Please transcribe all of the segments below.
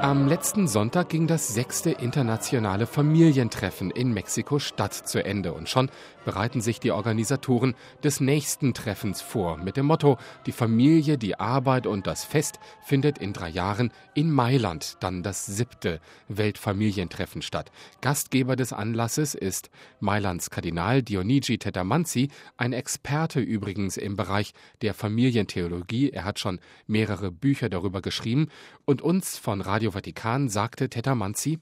Am letzten Sonntag ging das 6. internationale Familientreffen in Mexiko-Stadt zu Ende. Und schon bereiten sich die Organisatoren des nächsten Treffens vor. Mit dem Motto: Die Familie, die Arbeit und das Fest findet in 3 Jahren in Mailand dann das 7. Weltfamilientreffen statt. Gastgeber des Anlasses ist Mailands Kardinal Dionigi Tettamanzi, ein Experte übrigens im Bereich der Familientheologie. Er hat schon mehrere Bücher darüber geschrieben. Und uns von Radio Vatikan sagte Tettamanzi: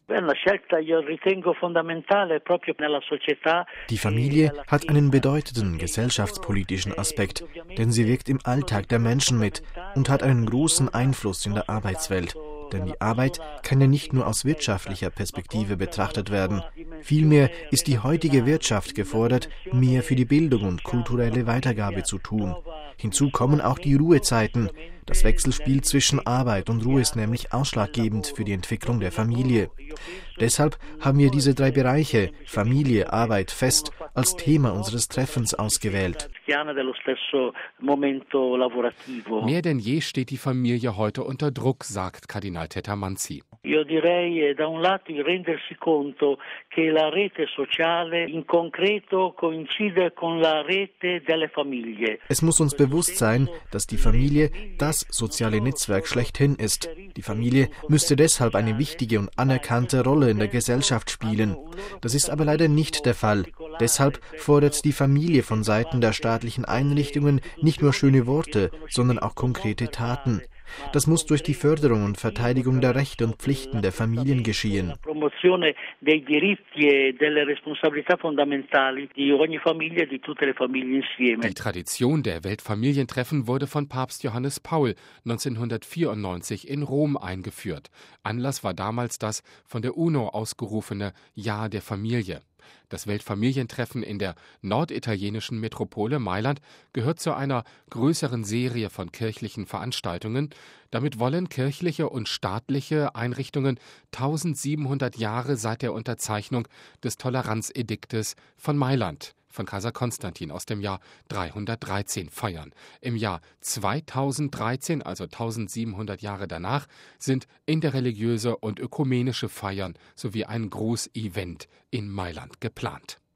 Die Familie hat einen bedeutenden gesellschaftspolitischen Aspekt, denn sie wirkt im Alltag der Menschen mit und hat einen großen Einfluss in der Arbeitswelt. Denn die Arbeit kann ja nicht nur aus wirtschaftlicher Perspektive betrachtet werden. Vielmehr ist die heutige Wirtschaft gefordert, mehr für die Bildung und kulturelle Weitergabe zu tun. Hinzu kommen auch die Ruhezeiten. Das Wechselspiel zwischen Arbeit und Ruhe ist nämlich ausschlaggebend für die Entwicklung der Familie. Deshalb haben wir diese 3 Bereiche, Familie, Arbeit, Fest, als Thema unseres Treffens ausgewählt. Mehr denn je steht die Familie heute unter Druck, sagt Kardinal Tettamanzi. Es muss uns bewusst sein, dass die Familie das soziale Netzwerk schlechthin ist. Die Familie müsste deshalb eine wichtige und anerkannte Rolle in der Gesellschaft spielen. Das ist aber leider nicht der Fall. Deshalb fordert die Familie von Seiten der staatlichen Einrichtungen nicht nur schöne Worte, sondern auch konkrete Taten. Das muss durch die Förderung und Verteidigung der Rechte und Pflichten der Familien geschehen. Die Tradition der Weltfamilientreffen wurde von Papst Johannes Paul 1994 in Rom eingeführt. Anlass war damals das von der UNO ausgerufene Jahr der Familie. Das Weltfamilientreffen in der norditalienischen Metropole Mailand gehört zu einer größeren Serie von kirchlichen Veranstaltungen. Damit wollen kirchliche und staatliche Einrichtungen 1700 Jahre seit der Unterzeichnung des Toleranzediktes von Mailand von Kaiser Konstantin aus dem Jahr 313 feiern. Im Jahr 2013, also 1700 Jahre danach, sind interreligiöse und ökumenische Feiern sowie ein Großevent in Mailand geplant.